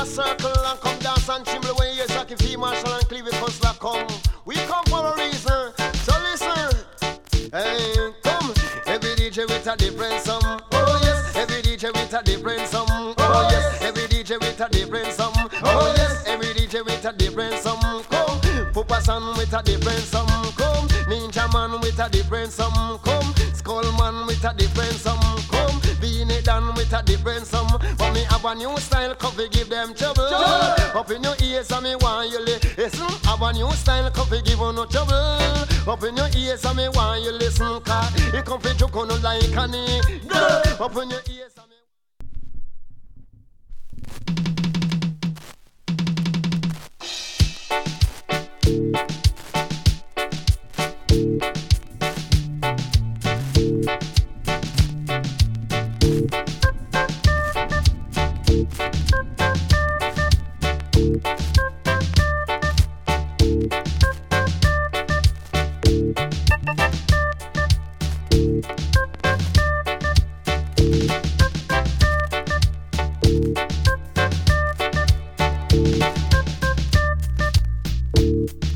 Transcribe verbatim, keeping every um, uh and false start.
circle and come dance and tremble when you hear Jackie F. Marshall and Cleve Hustler come. We come for a reason, so listen. Hey, come, every D J with a different song. Oh yes, every D J with a different song. Oh yes, every D J with a different song. Oh yes, every D J with a different song. Come, Pupa San with a different song. Come, Ninja Man with a different song. Come, Skull Man with a different song. Come, Beanie Dan with a different song. But me have a new style, coffee give them trouble. Up in your ears and me want you listen. Have a new style, coffee give you no trouble. Up in your ears and me want you listen. Cause it come for you gonna like honey. Up in your ears and me. Thank you.